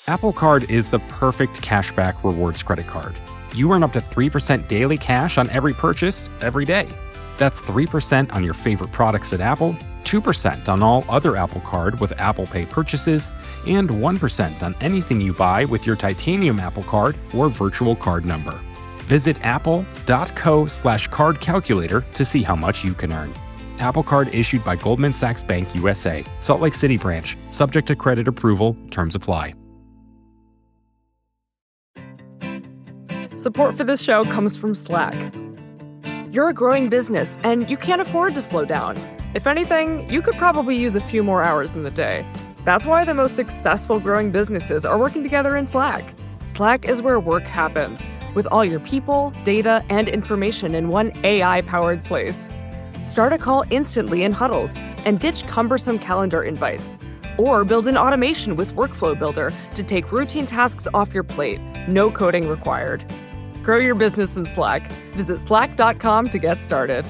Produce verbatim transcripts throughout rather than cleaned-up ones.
Apple Card is the perfect cashback rewards credit card. You earn up to three percent daily cash on every purchase every day. That's three percent on your favorite products at Apple, two percent on all other Apple Card with Apple Pay purchases, and one percent on anything you buy with your titanium Apple Card or virtual card number. Visit apple.co slash card calculator to see how much you can earn. Apple Card issued by Goldman Sachs Bank U S A, Salt Lake City branch, subject to credit approval, terms apply. Support for this show comes from Slack. You're a growing business and you can't afford to slow down. If anything, you could probably use a few more hours in the day. That's why the most successful growing businesses are working together in Slack. Slack is where work happens, with all your people, data, and information in one A I-powered place. Start a call instantly in huddles and ditch cumbersome calendar invites. Or build an automation with Workflow Builder to take routine tasks off your plate. No coding required. Grow your business in Slack. Visit slack dot com to get started.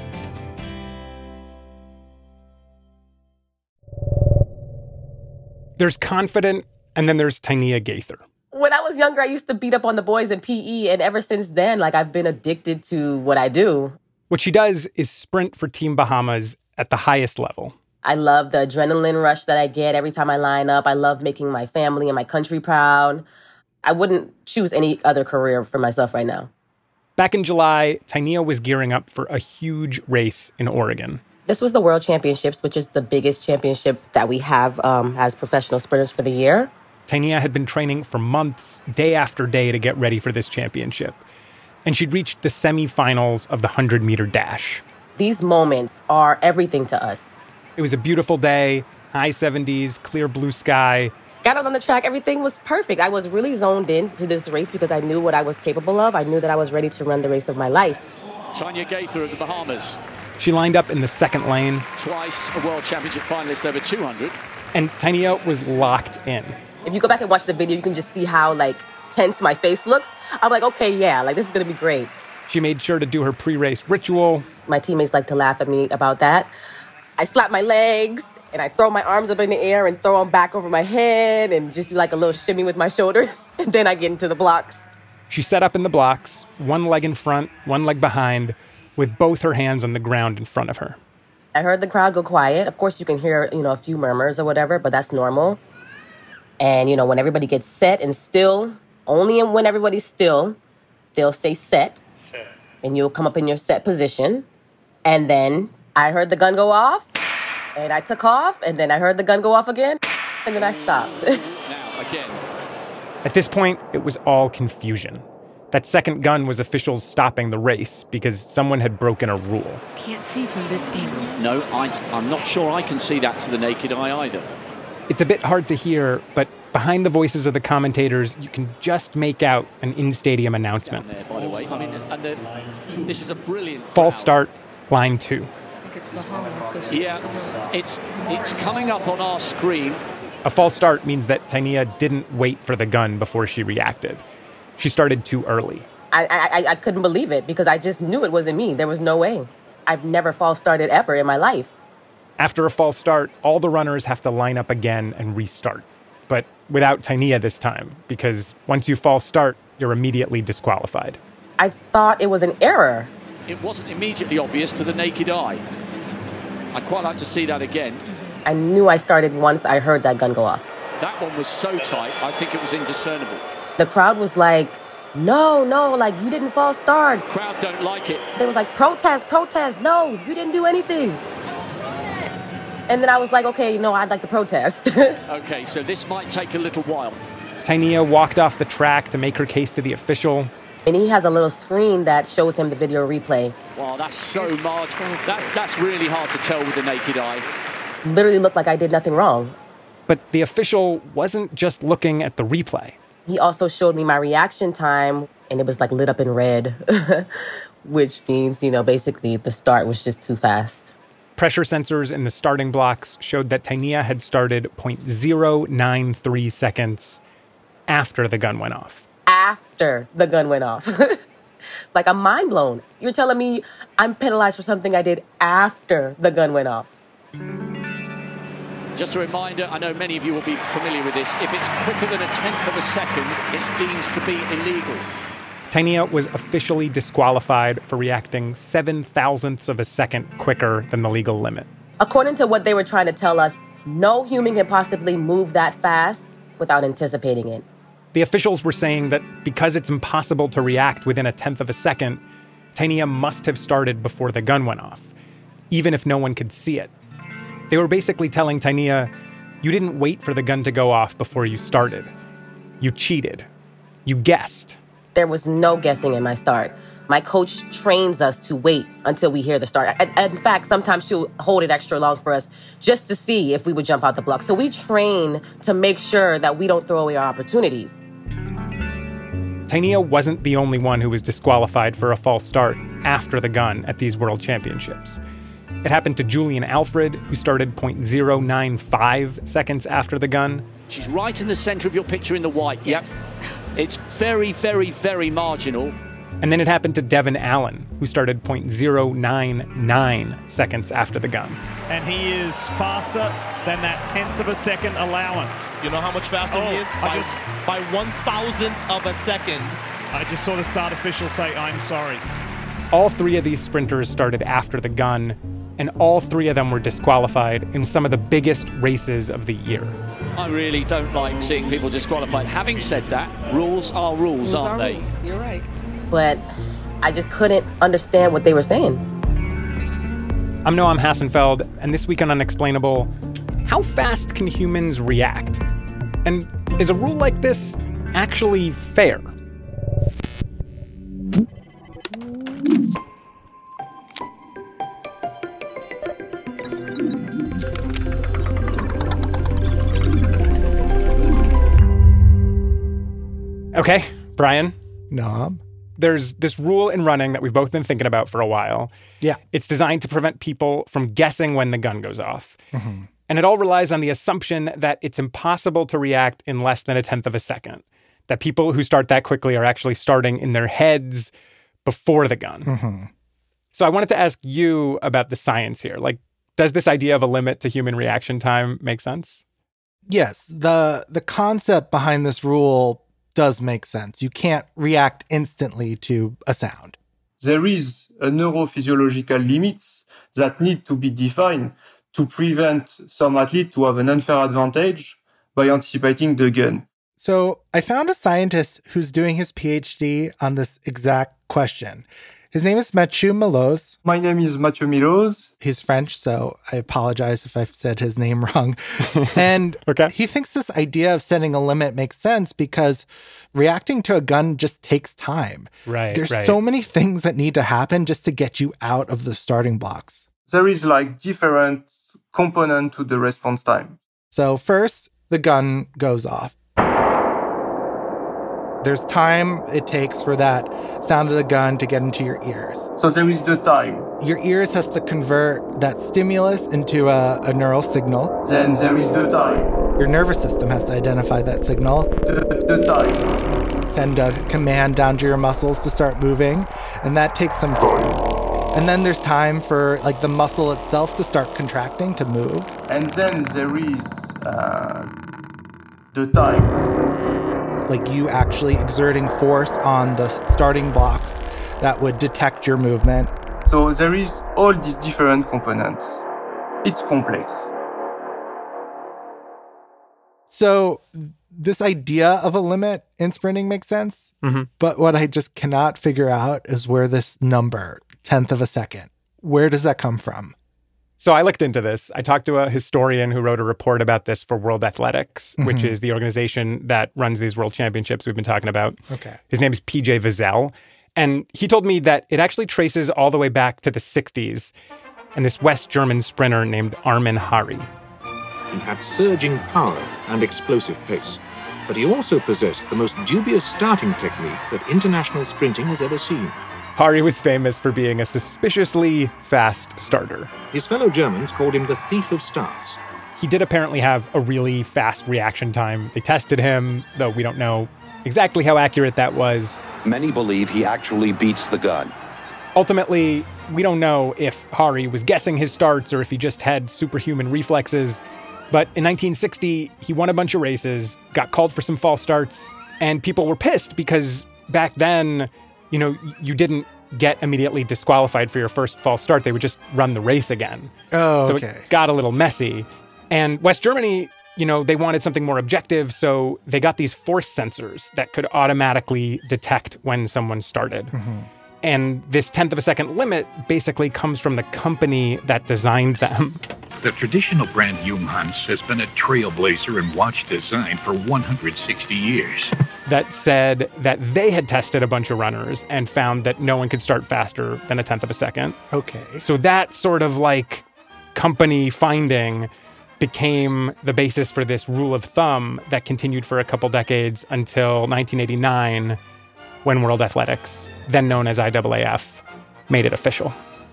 There's Confident, and then there's Tynia Gaither. When I was younger, I used to beat up on the boys in P E, and ever since then, like, I've been addicted to what I do. What she does is sprint for Team Bahamas at the highest level. I love the adrenaline rush that I get every time I line up. I love making my family and my country proud. I wouldn't choose any other career for myself right now. Back in July, Tynia was gearing up for a huge race in Oregon. This was the World Championships, which is the biggest championship that we have um, as professional sprinters for the year. Tynia had been training for months, day after day, to get ready for this championship. And she'd reached the semifinals of the hundred-meter dash. These moments are everything to us. It was a beautiful day, high seventies, clear blue sky. Got out on the track, everything was perfect. I was really zoned in to this race because I knew what I was capable of. I knew that I was ready to run the race of my life. Tynia Gaither of the Bahamas. She lined up in the second lane. Twice a World Championship finalist over two hundred. And Tynia was locked in. If you go back and watch the video, you can just see how, like, tense my face looks. I'm like, okay, yeah, like, this is going to be great. She made sure to do her pre-race ritual. My teammates like to laugh at me about that. I slap my legs, and I throw my arms up in the air and throw them back over my head and just do like a little shimmy with my shoulders. And then I get into the blocks. She set up in the blocks, one leg in front, one leg behind, with both her hands on the ground in front of her. I heard the crowd go quiet. Of course, you can hear, you know, a few murmurs or whatever, but that's normal. And, you know, when everybody gets set and still, only when everybody's still, they'll say set. And you'll come up in your set position. And then I heard the gun go off, and I took off, and then I heard the gun go off again, and then I stopped. Now, again. At this point, it was all confusion. That second gun was officials stopping the race because someone had broken a rule. Can't see from this angle. No, I, I'm not sure I can see that to the naked eye either. It's a bit hard to hear, but behind the voices of the commentators, you can just make out an in-stadium announcement. Down there, by the way. I mean, and the, this is a brilliant False crowd. start, line two. I think it's Bahamas. Yeah, it's it's coming up on our screen. A false start means that Tynia didn't wait for the gun before she reacted. She started too early. I, I I couldn't believe it because I just knew it wasn't me. There was no way. I've never false started ever in my life. After a false start, all the runners have to line up again and restart. But without Tynia this time, because once you false start, you're immediately disqualified. I thought it was an error. It wasn't immediately obvious to the naked eye. I'd quite like to see that again. I knew I started once I heard that gun go off. That one was so tight, I think it was indiscernible. The crowd was like, no, no, like, you didn't false start. Crowd don't like it. They was like, protest, protest, no, you didn't do anything. And then I was like, okay, no, I'd like to protest. Okay, so this might take a little while. Tynia walked off the track to make her case to the official. And he has a little screen that shows him the video replay. Wow, that's so hard. That's, that's really hard to tell with the naked eye. Literally looked like I did nothing wrong. But the official wasn't just looking at the replay. He also showed me my reaction time, and it was like lit up in red, which means, you know, basically the start was just too fast. Pressure sensors in the starting blocks showed that Tynia had started zero point zero nine three seconds after the gun went off. After the gun went off. Like, I'm mind blown. You're telling me I'm penalized for something I did after the gun went off. Just a reminder, I know many of you will be familiar with this, if it's quicker than a tenth of a second, it's deemed to be illegal. Tainea was officially disqualified for reacting seven thousandths of a second quicker than the legal limit. According to what they were trying to tell us, no human can possibly move that fast without anticipating it. The officials were saying that because it's impossible to react within a tenth of a second, Tainea must have started before the gun went off, even if no one could see it. They were basically telling Tainea, you didn't wait for the gun to go off before you started. You cheated. You guessed. There was no guessing in my start. My coach trains us to wait until we hear the start. In fact, sometimes she'll hold it extra long for us just to see if we would jump out the block. So we train to make sure that we don't throw away our opportunities. Tainea wasn't the only one who was disqualified for a false start after the gun at these World Championships. It happened to Julian Alfred, who started zero point zero nine five seconds after the gun. She's right in the center of your picture in the white. Yes. Yep. It's very, very, very marginal. And then it happened to Devin Allen, who started zero point zero nine nine seconds after the gun. And he is faster than that tenth of a second allowance. You know how much faster oh, he is? By, just, by one thousandth of a second. I just saw the start official say, I'm sorry. All three of these sprinters started after the gun, and all three of them were disqualified in some of the biggest races of the year. I really don't like seeing people disqualified. Having said that, rules are rules, Rules aren't are they? rules. You're right. But I just couldn't understand what they were saying. I'm Noam Hassenfeld, and this week on Unexplainable, how fast can humans react? And is a rule like this actually fair? Okay, Brian. Noam. There's this rule in running that we've both been thinking about for a while. Yeah. It's designed to prevent people from guessing when the gun goes off. Mm-hmm. And it all relies on the assumption that it's impossible to react in less than a tenth of a second. That people who start that quickly are actually starting in their heads before the gun. Mm-hmm. So I wanted to ask you about the science here. Like, does this idea of a limit to human reaction time make sense? Yes. The the concept behind this rule does make sense. You can't react instantly to a sound. There is a neurophysiological limits that need to be defined to prevent some athlete to have an unfair advantage by anticipating the gun. So I found a scientist who's doing his PhD on this exact question. His name is Mathieu Meloz. My name is Mathieu Meloz. He's French, so I apologize if I've said his name wrong. And okay. He thinks this idea of setting a limit makes sense because reacting to a gun just takes time. Right, There's right. so many things that need to happen just to get you out of the starting blocks. There is like different component to the response time. So first, the gun goes off. There's time it takes for that sound of the gun to get into your ears. So there is the time. Your ears have to convert that stimulus into a, a neural signal. Then there is the time. Your nervous system has to identify that signal. The, the time. Send a command down to your muscles to start moving, and that takes some time. And then there's time for like the muscle itself to start contracting, to move. And then there is uh, the time. Like you actually exerting force on the starting blocks that would detect your movement. So there is all these different components. It's complex. So this idea of a limit in sprinting makes sense. Mm-hmm. But what I just cannot figure out is where this number, tenth of a second, where does that come from? So I looked into this. I talked to a historian who wrote a report about this for World Athletics, mm-hmm. which is the organization that runs these world championships we've been talking about. Okay. His name is P J Vizel. And he told me that it actually traces all the way back to the sixties and this West German sprinter named Armin Hari. He had surging power and explosive pace, but he also possessed the most dubious starting technique that international sprinting has ever seen. Hari was famous for being a suspiciously fast starter. His fellow Germans called him the thief of starts. He did apparently have a really fast reaction time. They tested him, though we don't know exactly how accurate that was. Many believe he actually beats the gun. Ultimately, we don't know if Hari was guessing his starts or if he just had superhuman reflexes. But in nineteen sixty, he won a bunch of races, got called for some false starts, and people were pissed because back then, you know, you didn't get immediately disqualified for your first false start. They would just run the race again. Oh, so okay. it got a little messy. And West Germany, you know, they wanted something more objective, so they got these force sensors that could automatically detect when someone started. Mm-hmm. And this tenth of a second limit basically comes from the company that designed them. The traditional brand Junghans has been a trailblazer in watch design for one hundred sixty years. That said that they had tested a bunch of runners and found that no one could start faster than a tenth of a second. Okay. So that sort of like company finding became the basis for this rule of thumb that continued for a couple decades until nineteen eighty-nine, when World Athletics, then known as I A A F, made it official.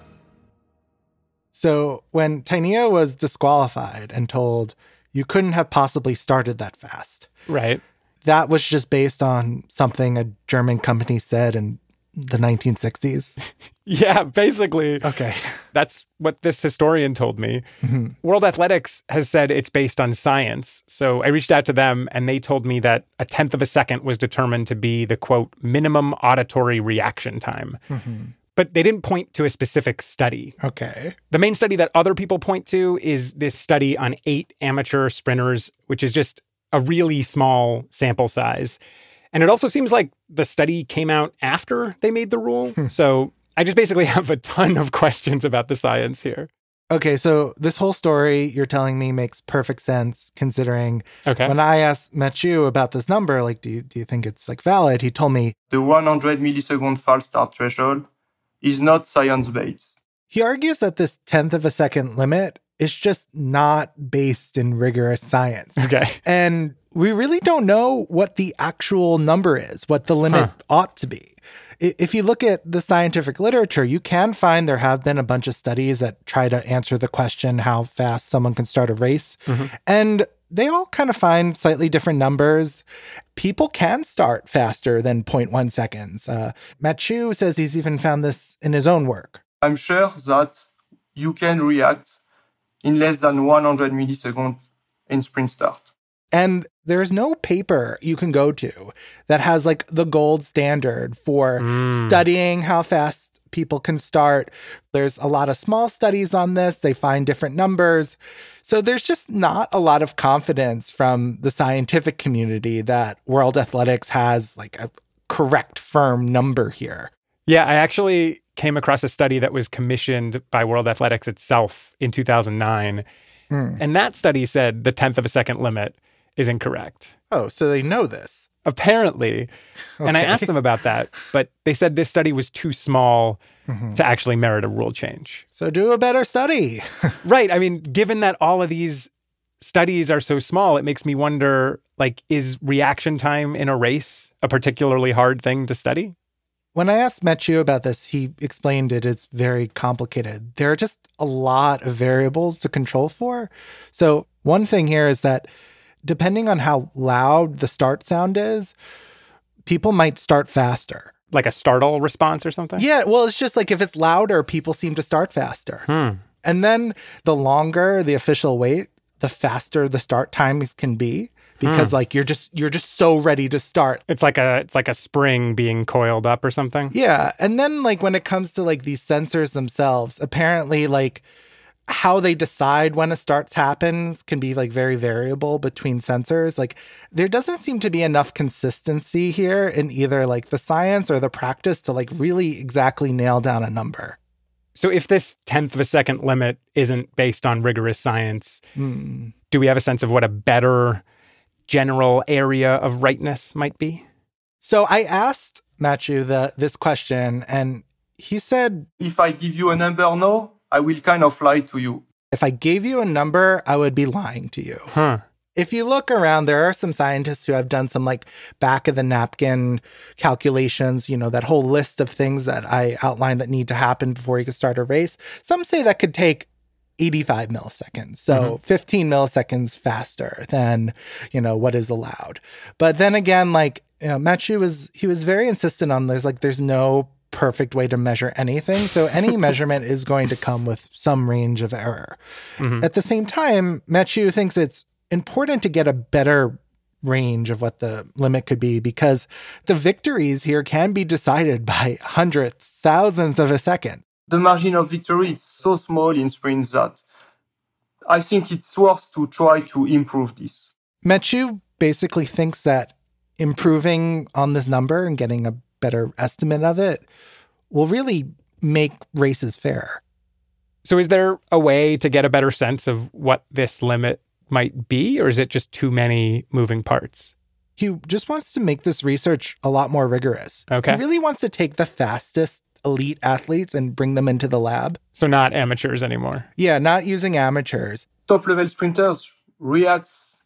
So when Tainio was disqualified and told you couldn't have possibly started that fast. Right. That was just based on something a German company said in the nineteen sixties? Yeah, basically. Okay. That's what this historian told me. Mm-hmm. World Athletics has said it's based on science. So I reached out to them and they told me that a tenth of a second was determined to be the, quote, minimum auditory reaction time. Mm-hmm. But they didn't point to a specific study. Okay. The main study that other people point to is this study on eight amateur sprinters, which is just a really small sample size. And it also seems like the study came out after they made the rule. Hmm. So I just basically have a ton of questions about the science here. Okay, so this whole story you're telling me makes perfect sense considering okay. when I asked Mathieu about this number, like, do you, do you think it's like valid? He told me the one hundred millisecond false start threshold is not science-based. He argues that this tenth of a second limit is just not based in rigorous science. Okay. And we really don't know what the actual number is, what the limit huh. ought to be. If you look at the scientific literature, you can find there have been a bunch of studies that try to answer the question how fast someone can start a race. Mm-hmm. And they all kind of find slightly different numbers. People can start faster than zero point one seconds. Uh, Mathieu says he's even found this in his own work. I'm sure that you can react in less than one hundred milliseconds in sprint start. And there's no paper you can go to that has like the gold standard for mm. studying how fast people can start. There's a lot of small studies on this. They find different numbers. So there's just not a lot of confidence from the scientific community that World Athletics has like a correct, firm number here. Yeah, I actually came across a study that was commissioned by World Athletics itself in two thousand nine. Mm. And that study said the tenth of a second limit is incorrect. Oh, so they know this. Apparently. Okay. And I asked them about that, but they said this study was too small mm-hmm. to actually merit a rule change. So do a better study. Right. I mean, given that all of these studies are so small, it makes me wonder, like, is reaction time in a race a particularly hard thing to study? When I asked Mathieu about this, he explained it is very complicated. There are just a lot of variables to control for. So one thing here is that depending on how loud the start sound is, people might start faster. Like a startle response or something? Yeah, well, it's just like if it's louder, people seem to start faster. Hmm. And then the longer the official wait, the faster the start times can be. Because hmm. like you're just you're just so ready to start. It's like a it's like a spring being coiled up or something. Yeah. And then like when it comes to like these sensors themselves, apparently like how they decide when a start happens can be like very variable between sensors. Like there doesn't seem to be enough consistency here in either like the science or the practice to like really exactly nail down a number. So if this tenth of a second limit isn't based on rigorous science, mm. do we have a sense of what a better general area of rightness might be? So I asked Mathieu the, this question and he said, if I give you a number now, I will kind of lie to you. If I gave you a number, I would be lying to you. Huh. If you look around, there are some scientists who have done some like back of the napkin calculations, you know, that whole list of things that I outlined that need to happen before you can start a race. Some say that could take eighty-five milliseconds. So mm-hmm. fifteen milliseconds faster than, you know, what is allowed. But then again, like, you know, Mathieu was, he was very insistent on there's like, there's no perfect way to measure anything. So any measurement is going to come with some range of error. Mm-hmm. At the same time, Mathieu thinks it's important to get a better range of what the limit could be because the victories here can be decided by hundreds, thousands of a second. The margin of victory is so small in sprints that I think it's worth to try to improve this. Mathieu basically thinks that improving on this number and getting a better estimate of it will really make races fair. So is there a way to get a better sense of what this limit might be, or is it just too many moving parts? He just wants to make this research a lot more rigorous. Okay. He really wants to take the fastest elite athletes and bring them into the lab. So not amateurs anymore. Yeah, not using amateurs. Top-level sprinters react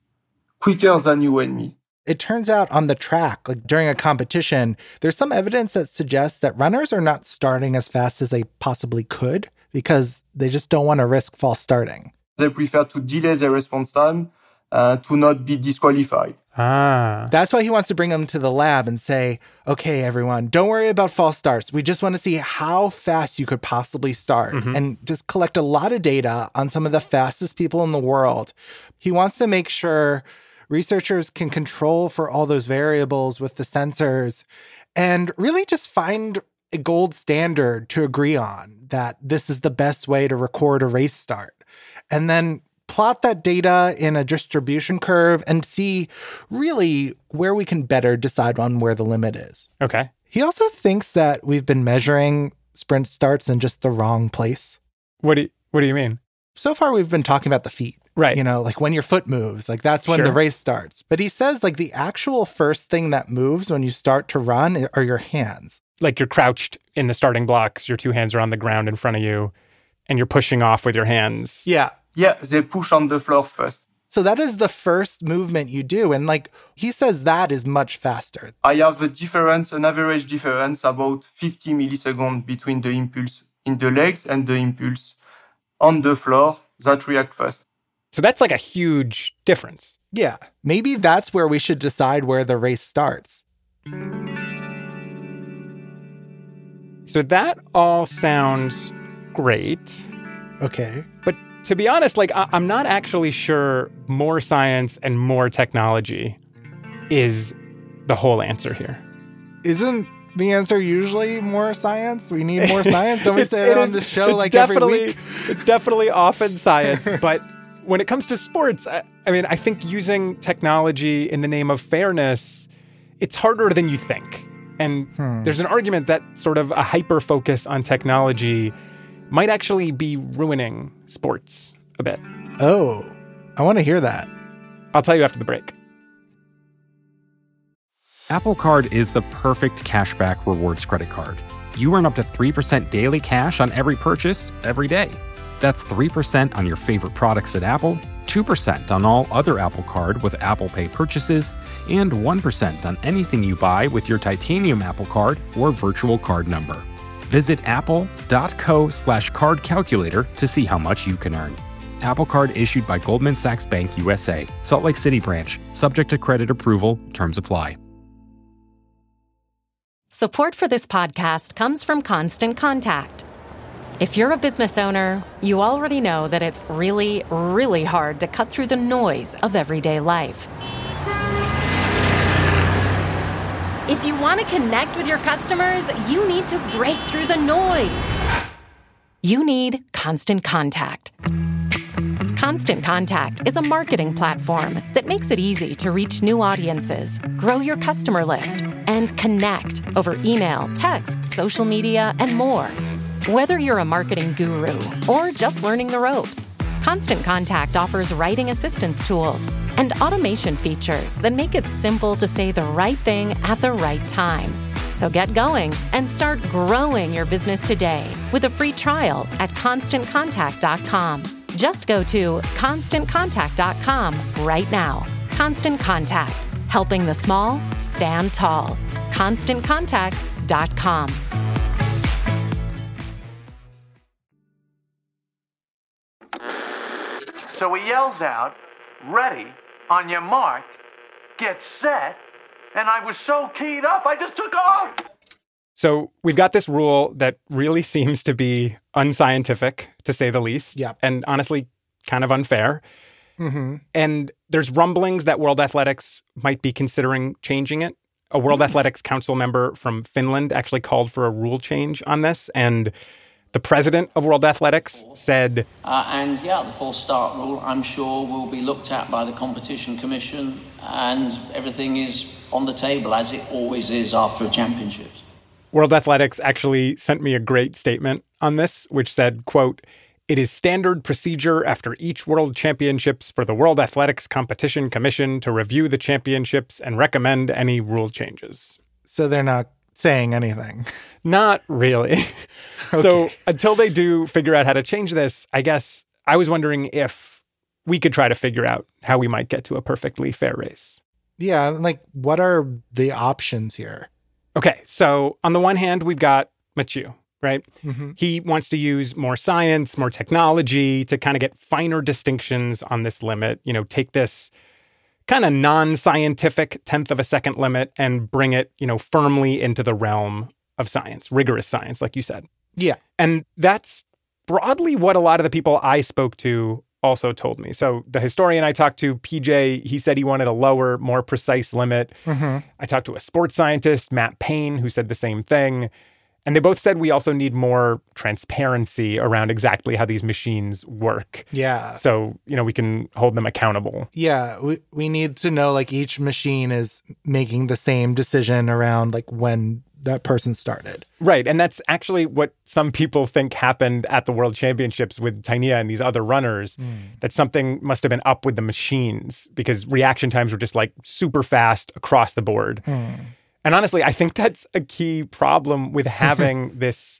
quicker than you and me. It turns out on the track, like during a competition, there's some evidence that suggests that runners are not starting as fast as they possibly could because they just don't want to risk false starting. They prefer to delay their response time uh, to not be disqualified. Ah. That's why he wants to bring them to the lab and say, okay, everyone, don't worry about false starts. We just want to see how fast you could possibly start mm-hmm. and just collect a lot of data on some of the fastest people in the world. He wants to make sure researchers can control for all those variables with the sensors and really just find a gold standard to agree on that this is the best way to record a race start. And then plot that data in a distribution curve and see really where we can better decide on where the limit is. Okay. He also thinks that we've been measuring sprint starts in just the wrong place. What do you, what do you mean? So far, we've been talking about the feet. Right. You know, like when your foot moves, like that's when sure. the race starts. But he says like the actual first thing that moves when you start to run are your hands. Like you're crouched in the starting blocks, your two hands are on the ground in front of you, and you're pushing off with your hands. Yeah. Yeah, they push on the floor first. So that is the first movement you do. And like he says that is much faster. I have a difference, an average difference, about fifty milliseconds between the impulse in the legs and the impulse on the floor that react fast. So that's like a huge difference. Yeah. Maybe that's where we should decide where the race starts. So that all sounds great. Okay. But to be honest, like I- I'm not actually sure more science and more technology is the whole answer here. Isn't the answer usually more science? We need more science. Don't we say that on the show like every week? It's definitely often science. But when it comes to sports, I, I mean, I think using technology in the name of fairness, it's harder than you think. And hmm. there's an argument that sort of a hyper-focus on technology might actually be ruining sports a bit. Oh, I want to hear that. I'll tell you after the break. Apple Card is the perfect cashback rewards credit card. You earn up to three percent daily cash on every purchase every day. That's three percent on your favorite products at Apple, two percent on all other Apple Card with Apple Pay purchases, and one percent on anything you buy with your titanium Apple Card or virtual card number. Visit apple.co slash card calculator to see how much you can earn. Apple Card issued by Goldman Sachs Bank U S A, Salt Lake City branch, subject to credit approval, terms apply. Support for this podcast comes from Constant Contact. If you're a business owner, you already know that it's really, really hard to cut through the noise of everyday life. If you want to connect with your customers, you need to break through the noise. You need Constant Contact. Constant Contact is a marketing platform that makes it easy to reach new audiences, grow your customer list, and connect over email, text, social media, and more. Whether you're a marketing guru or just learning the ropes, Constant Contact offers writing assistance tools and automation features that make it simple to say the right thing at the right time. So get going and start growing your business today with a free trial at constant contact dot com. Just go to constant contact dot com right now. Constant Contact, helping the small stand tall. constant contact dot com. So he yells out, "Ready, on your mark, get set," and I was so keyed up, I just took off. So we've got this rule that really seems to be unscientific, to say the least. Yeah. And honestly, kind of unfair. Mm-hmm. And there's rumblings that World Athletics might be considering changing it. A World mm-hmm. Athletics Council member from Finland actually called for a rule change on this. And the president of World Athletics said... Uh, and yeah, the false start rule, I'm sure, will be looked at by the Competition Commission, and everything is on the table, as it always is after a championships. World Athletics actually sent me a great statement on this, which said, quote, "It is standard procedure after each World Championships for the World Athletics Competition Commission to review the championships and recommend any rule changes." So they're not saying anything. Not really. Okay. So until they do figure out how to change this, I guess I was wondering if we could try to figure out how we might get to a perfectly fair race. Yeah, like what are the options here? Okay, so on the one hand, we've got Mathieu, right? Mm-hmm. He wants to use more science, more technology to kind of get finer distinctions on this limit, you know, take this kind of non-scientific tenth of a second limit and bring it, you know, firmly into the realm of science, rigorous science, like you said. Yeah. And that's broadly what a lot of the people I spoke to also told me. So the historian I talked to, P J, he said he wanted a lower, more precise limit. Mm-hmm. I talked to a sports scientist, Matt Payne, who said the same thing. And they both said we also need more transparency around exactly how these machines work. Yeah. So, you know, we can hold them accountable. Yeah. We, we need to know, like, each machine is making the same decision around, like, when that person started. Right. And that's actually what some people think happened at the World Championships with Tainea and these other runners, mm. that something must have been up with the machines because reaction times were just, like, super fast across the board. Mm. And honestly, I think that's a key problem with having this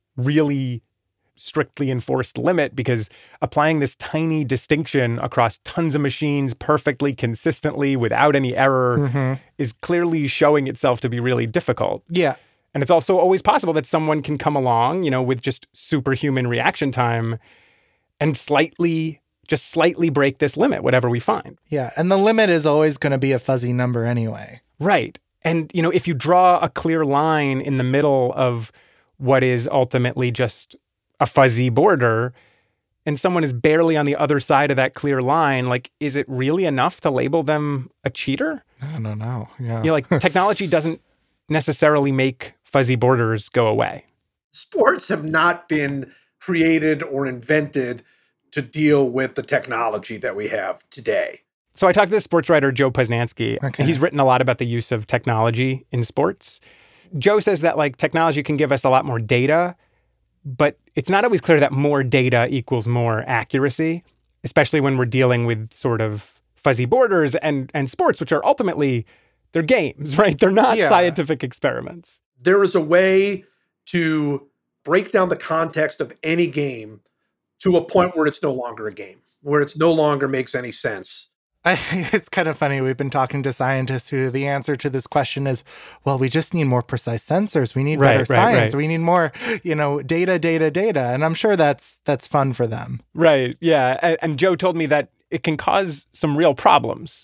really strictly enforced limit, because applying this tiny distinction across tons of machines perfectly, consistently, without any error mm-hmm. is clearly showing itself to be really difficult. Yeah. And it's also always possible that someone can come along, you know, with just superhuman reaction time and slightly, just slightly break this limit, whatever we find. Yeah. And the limit is always going to be a fuzzy number anyway. Right. And, you know, if you draw a clear line in the middle of what is ultimately just a fuzzy border, and someone is barely on the other side of that clear line, like, is it really enough to label them a cheater? I don't know. Yeah. You know, like, technology doesn't necessarily make fuzzy borders go away. Sports have not been created or invented to deal with the technology that we have today. So I talked to the sports writer Joe Posnanski. Okay. He's written a lot about the use of technology in sports. Joe says that, like, technology can give us a lot more data, but it's not always clear that more data equals more accuracy, especially when we're dealing with sort of fuzzy borders and, and sports, which are ultimately, they're games, right? They're not yeah. scientific experiments. There is a way to break down the context of any game to a point where it's no longer a game, where it's no longer makes any sense. I, it's kind of funny. We've been talking to scientists who the answer to this question is, well, we just need more precise sensors. We need right, better right, science. Right. We need more, you know, data, data, data. And I'm sure that's that's fun for them. Right. Yeah. And, and Joe told me that it can cause some real problems.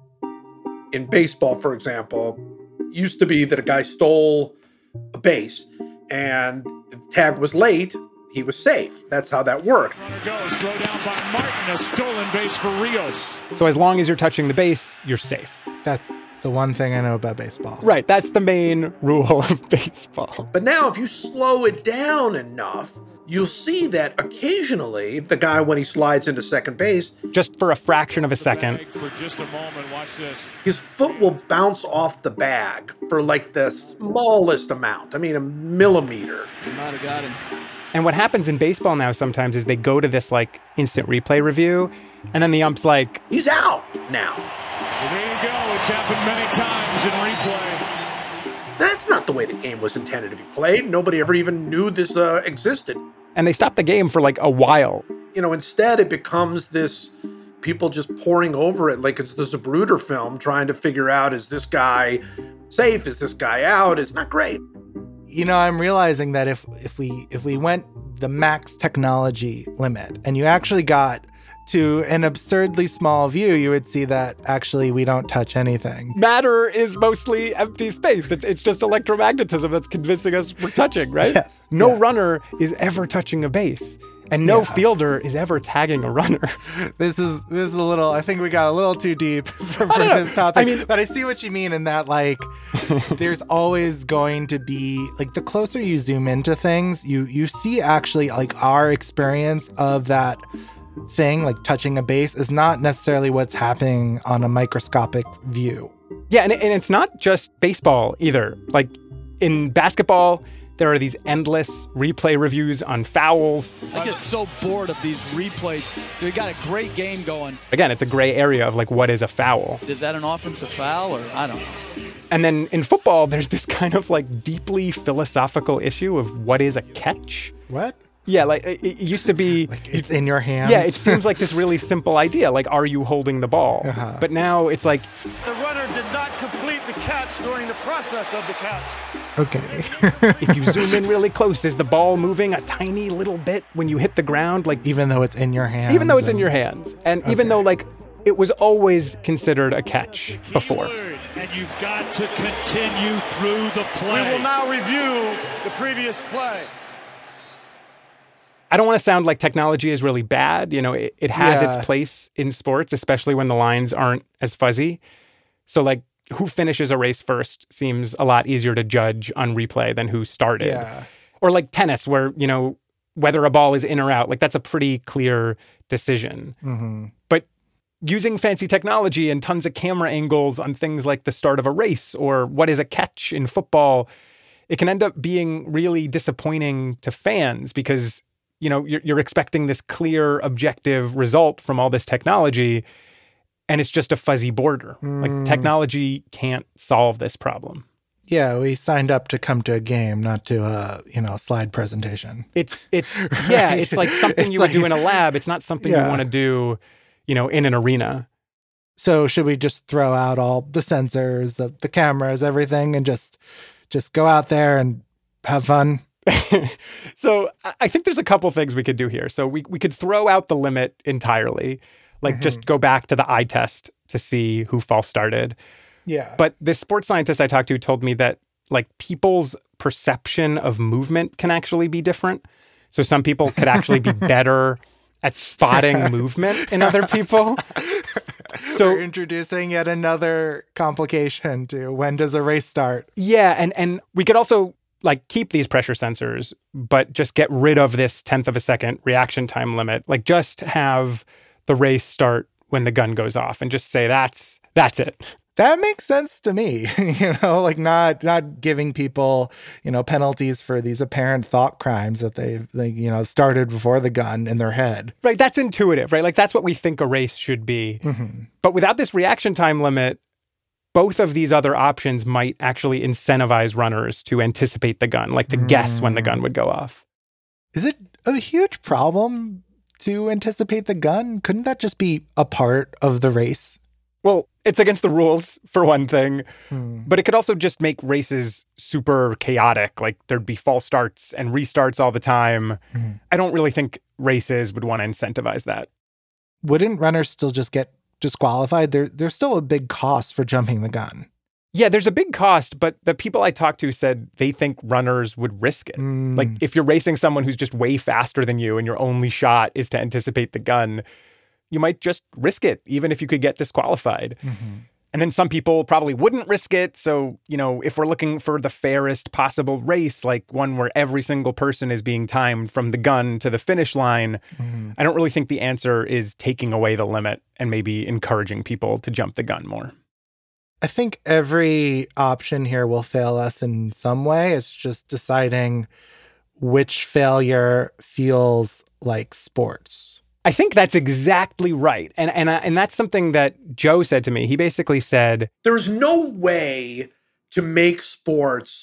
In baseball, for example, it used to be that a guy stole a base and the tag was late. He was safe. That's how that worked. Runner goes, throw down by Martin, a stolen base for Rios. So as long as you're touching the base, you're safe. That's the one thing I know about baseball. Right. That's the main rule of baseball. But now if you slow it down enough, you'll see that occasionally the guy, when he slides into second base, just for a fraction of a second, for just a moment, watch this. His foot will bounce off the bag for like the smallest amount. I mean, a millimeter. You might have got him. And what happens in baseball now sometimes is they go to this, like, instant replay review, and then the ump's like, he's out now. So there you go. It's happened many times in replay. That's not the way the game was intended to be played. Nobody ever even knew this uh, existed. And they stopped the game for, like, a while. You know, instead it becomes this, people just pouring over it like it's the Zapruder film, trying to figure out, is this guy safe? Is this guy out? It's not great. You know, I'm realizing that if if we if we went the max technology limit and you actually got to an absurdly small view, you would see that actually we don't touch anything. Matter is mostly empty space. It's, it's just electromagnetism that's convincing us we're touching, right? Yes. No yes. runner is ever touching a base. And no Yeah. fielder is ever tagging a runner. This is this is a little, I think we got a little too deep for, for this topic. I mean, but I see what you mean in that, like, there's always going to be, like, the closer you zoom into things, you you see actually, like, our experience of that thing, like touching a base, is not necessarily what's happening on a microscopic view. Yeah, and, and it's not just baseball either. Like, in basketball, there are these endless replay reviews on fouls. I get so bored of these replays. We got a great game going. Again, it's a gray area of, like, what is a foul? Is that an offensive foul, or I don't know. And then in football, there's this kind of, like, deeply philosophical issue of what is a catch? What? Yeah, like, it, it used to be... Like, it's in your hands? Yeah, it seems like this really simple idea, like, are you holding the ball? Uh-huh. But now it's like... The runner did not complete the catch during the process of the catch. Okay. If you zoom in really close, is the ball moving a tiny little bit when you hit the ground? Like, even though it's in your hands? Even though it's and... in your hands. And okay. even though, like, it was always considered a catch before. And you've got to continue through the play. We will now review the previous play. I don't want to sound like technology is really bad. You know, it, it has Yeah. its place in sports, especially when the lines aren't as fuzzy. So, like, who finishes a race first seems a lot easier to judge on replay than who started. Yeah. Or like tennis, where, you know, whether a ball is in or out, like, that's a pretty clear decision. Mm-hmm. But using fancy technology and tons of camera angles on things like the start of a race or what is a catch in football, it can end up being really disappointing to fans because, you know, you're, you're expecting this clear, objective result from all this technology, and it's just a fuzzy border. Mm. Like, technology can't solve this problem. Yeah, we signed up to come to a game, not to a, you know, slide presentation. It's, it's yeah, it's like something It's you like- would do in a lab. It's not something Yeah. you want to do, you know, in an arena. So should we just throw out all the sensors, the, the cameras, everything, and just just go out there and have fun? So I- I think there's a couple things we could do here. So we, we could throw out the limit entirely, like Mhm. just go back to the eye test to see who false started. Yeah. But this sports scientist I talked to told me that, like, people's perception of movement can actually be different. So some people could actually be better at spotting movement in other people. So we're introducing yet another complication to when does a race start? Yeah, and and we could also, like, keep these pressure sensors, but just get rid of this tenth of a second reaction time limit. Like, just have the race start when the gun goes off and just say that's that's it. That makes sense to me. You know, like not not giving people, you know, penalties for these apparent thought crimes that they've, they, you know, started before the gun in their head. Right, that's intuitive, right? Like, that's what we think a race should be. Mm-hmm. But without this reaction time limit, both of these other options might actually incentivize runners to anticipate the gun, like to mm. guess when the gun would go off. Is it a huge problem to anticipate the gun? Couldn't that just be a part of the race? Well, it's against the rules, for one thing, hmm. but it could also just make races super chaotic. Like, there'd be false starts and restarts all the time. Hmm. I don't really think races would want to incentivize that. Wouldn't runners still just get disqualified? There, there's still a big cost for jumping the gun. Yeah, there's a big cost, but the people I talked to said they think runners would risk it. Mm. Like, if you're racing someone who's just way faster than you and your only shot is to anticipate the gun, you might just risk it, even if you could get disqualified. Mm-hmm. And then some people probably wouldn't risk it. So, you know, if we're looking for the fairest possible race, like one where every single person is being timed from the gun to the finish line, mm-hmm. I don't really think the answer is taking away the limit and maybe encouraging people to jump the gun more. I think every option here will fail us in some way. It's just deciding which failure feels like sports. I think that's exactly right. And and and that's something that Joe said to me. He basically said, there's no way to make sports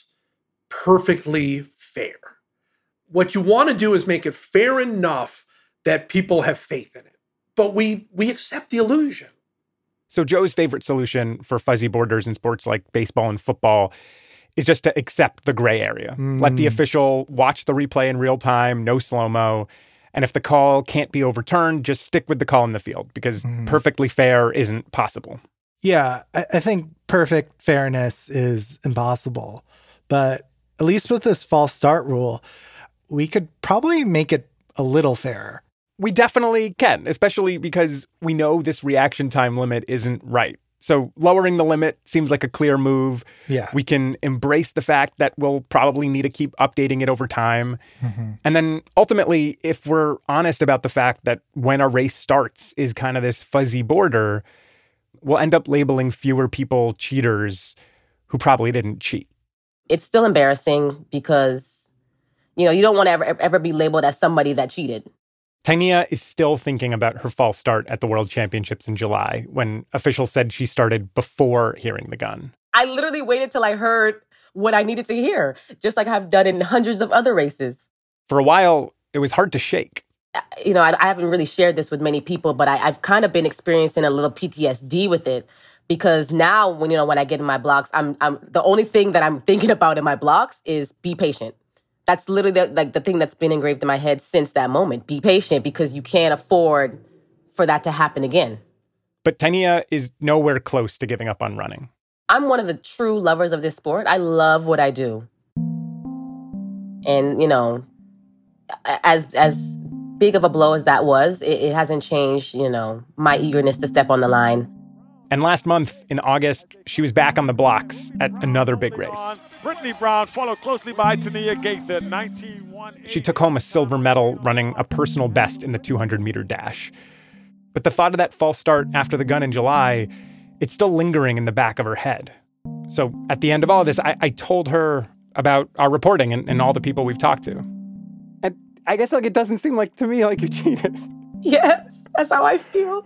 perfectly fair. What you want to do is make it fair enough that people have faith in it. But we we accept the illusion. So Joe's favorite solution for fuzzy borders in sports like baseball and football is just to accept the gray area. Mm. Let the official watch the replay in real time, no slow-mo, And if the call can't be overturned, just stick with the call in the field because mm. perfectly fair isn't possible. Yeah, I, I think perfect fairness is impossible. But at least with this false start rule, we could probably make it a little fairer. We definitely can, especially because we know this reaction time limit isn't right. So lowering the limit seems like a clear move. Yeah. We can embrace the fact that we'll probably need to keep updating it over time. Mm-hmm. And then ultimately, if we're honest about the fact that when a race starts is kind of this fuzzy border, we'll end up labeling fewer people cheaters who probably didn't cheat. It's still embarrassing because, you know, you don't want to ever, ever be labeled as somebody that cheated. Tainea is still thinking about her false start at the World Championships in July when officials said she started before hearing the gun. I literally waited till I heard what I needed to hear, just like I've done in hundreds of other races. For a while, it was hard to shake. You know, I, I haven't really shared this with many people, but I, I've kind of been experiencing a little P T S D with it because now, when you know, when I get in my blocks, I'm, I'm the only thing that I'm thinking about in my blocks is be patient. That's literally the, like the thing that's been engraved in my head since that moment. Be patient because you can't afford for that to happen again. But Tainea is nowhere close to giving up on running. I'm one of the true lovers of this sport. I love what I do. And, you know, as as big of a blow as that was, it, it hasn't changed, you know, my eagerness to step on the line. And last month, in August, she was back on the blocks at another big race. Brittany Brown, followed closely by Tainea Gaither, nineteen one. She took home a silver medal running a personal best in the two hundred meter dash. But the thought of that false start after the gun in July, it's still lingering in the back of her head. So at the end of all of this, I, I told her about our reporting and, and all the people we've talked to. And I guess like it doesn't seem like to me like you cheated. Yes, that's how I feel.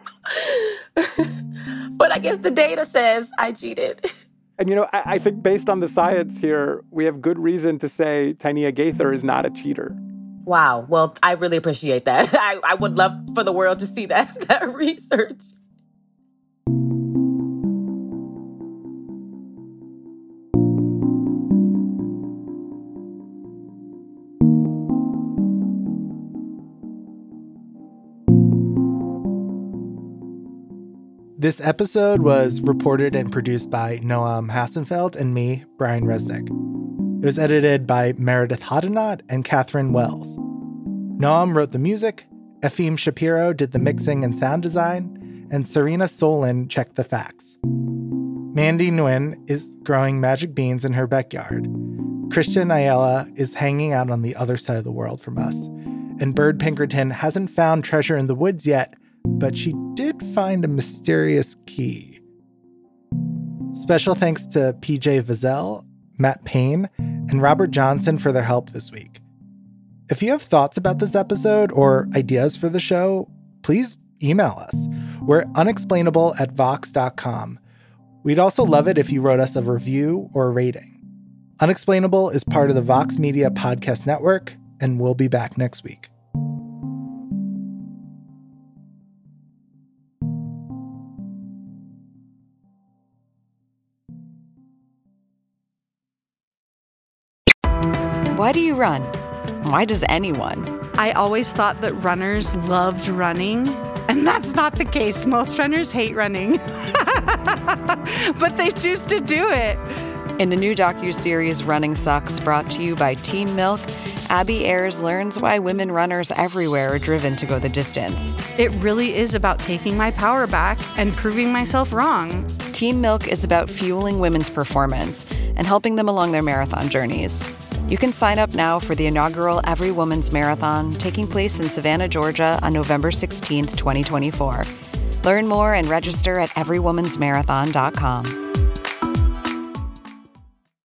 But I guess the data says I cheated. And, you know, I, I think based on the science here, we have good reason to say Tainea Gaither is not a cheater. Wow. Well, I really appreciate that. I, I would love for the world to see that, that research. This episode was reported and produced by Noam Hassenfeld and me, Brian Resnick. It was edited by Meredith Hodenot and Catherine Wells. Noam wrote the music, Efim Shapiro did the mixing and sound design, and Serena Solin checked the facts. Mandy Nguyen is growing magic beans in her backyard. Christian Ayala is hanging out on the other side of the world from us. And Bird Pinkerton hasn't found treasure in the woods yet, but she did find a mysterious key. Special thanks to P J Vizel, Matt Payne, and Robert Johnson for their help this week. If you have thoughts about this episode or ideas for the show, please email us. We're unexplainable at vox dot com. We'd also love it if you wrote us a review or a rating. Unexplainable is part of the Vox Media Podcast Network, and we'll be back next week. Why do you run? Why does anyone? I always thought that runners loved running, and that's not the case. Most runners hate running, but they choose to do it. In the new docuseries Running Sucks, brought to you by Team Milk, Abby Ayers learns why women runners everywhere are driven to go the distance. It really is about taking my power back and proving myself wrong. Team Milk is about fueling women's performance and helping them along their marathon journeys. You can sign up now for the inaugural Every Woman's Marathon taking place in Savannah, Georgia on November sixteenth, twenty twenty-four. Learn more and register at every woman's marathon dot com.